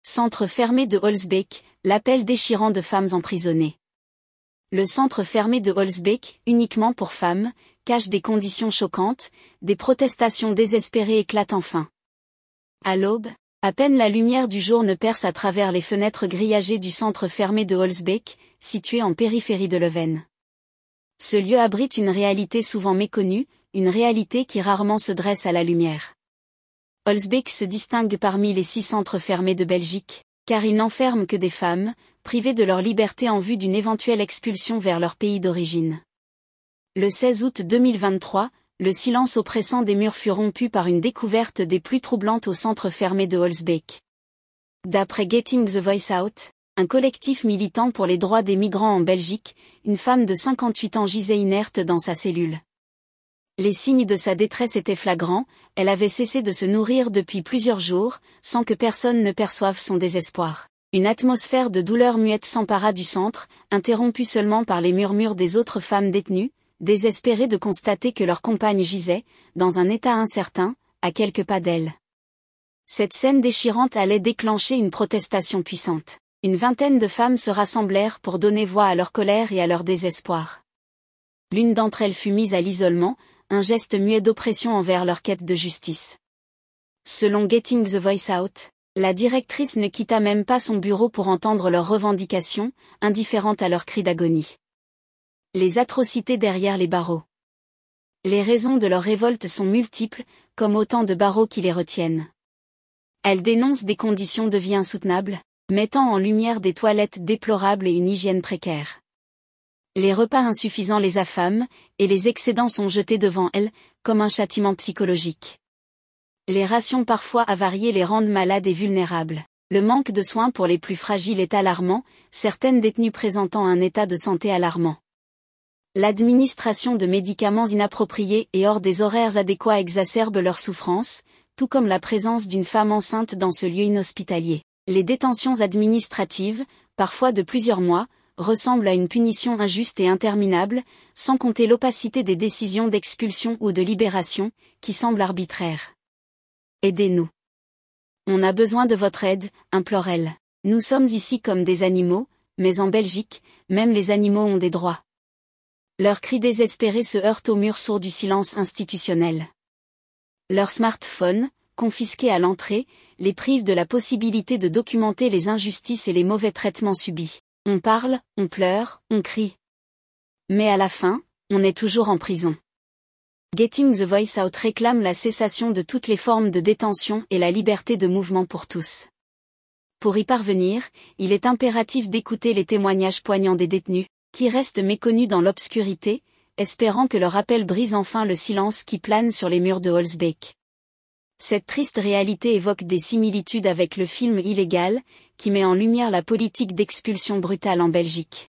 Centre fermé de Holsbeek, l'appel déchirant de femmes emprisonnées. Le centre fermé de Holsbeek, uniquement pour femmes, cache des conditions choquantes, des protestations désespérées éclatent enfin. À l'aube, à peine la lumière du jour ne perce à travers les fenêtres grillagées du centre fermé de Holsbeek, situé en périphérie de Leuven. Ce lieu abrite une réalité souvent méconnue, une réalité qui rarement se dresse à la lumière. Holsbeek se distingue parmi les 6 centres fermés de Belgique, car il n'enferme que des femmes, privées de leur liberté en vue d'une éventuelle expulsion vers leur pays d'origine. Le 16 août 2023, le silence oppressant des murs fut rompu par une découverte des plus troublantes au centre fermé de Holsbeek. D'après Getting the Voice Out, un collectif militant pour les droits des migrants en Belgique, une femme de 58 ans gisait inerte dans sa cellule. Les signes de sa détresse étaient flagrants, elle avait cessé de se nourrir depuis plusieurs jours, sans que personne ne perçoive son désespoir. Une atmosphère de douleur muette s'empara du centre, interrompue seulement par les murmures des autres femmes détenues, désespérées de constater que leur compagne gisait, dans un état incertain, à quelques pas d'elle. Cette scène déchirante allait déclencher une protestation puissante. Une vingtaine de femmes se rassemblèrent pour donner voix à leur colère et à leur désespoir. L'une d'entre elles fut mise à l'isolement, un geste muet d'oppression envers leur quête de justice. Selon Getting the Voice Out, la directrice ne quitta même pas son bureau pour entendre leurs revendications, indifférente à leurs cris d'agonie. Les atrocités derrière les barreaux. Les raisons de leur révolte sont multiples, comme autant de barreaux qui les retiennent. Elles dénoncent des conditions de vie insoutenables, mettant en lumière des toilettes déplorables et une hygiène précaire. Les repas insuffisants les affament, et les excédents sont jetés devant elles, comme un châtiment psychologique. Les rations parfois avariées les rendent malades et vulnérables. Le manque de soins pour les plus fragiles est alarmant, certaines détenues présentant un état de santé alarmant. L'administration de médicaments inappropriés et hors des horaires adéquats exacerbe leur souffrance, tout comme la présence d'une femme enceinte dans ce lieu inhospitalier. Les détentions administratives, parfois de plusieurs mois, ressemblent à une punition injuste et interminable, sans compter l'opacité des décisions d'expulsion ou de libération, qui semblent arbitraires. Aidez-nous. On a besoin de votre aide, implore-t-elle. Nous sommes ici comme des animaux, mais en Belgique, même les animaux ont des droits. Leurs cris désespérés se heurtent au mur sourd du silence institutionnel. Leurs smartphones, confisqués à l'entrée, les privent de la possibilité de documenter les injustices et les mauvais traitements subis. On parle, on pleure, on crie. Mais à la fin, on est toujours en prison. Getting the Voice Out réclame la cessation de toutes les formes de détention et la liberté de mouvement pour tous. Pour y parvenir, il est impératif d'écouter les témoignages poignants des détenus, qui restent méconnus dans l'obscurité, espérant que leur appel brise enfin le silence qui plane sur les murs de Holsbeek. Cette triste réalité évoque des similitudes avec le film Illégal, qui met en lumière la politique d'expulsion brutale en Belgique.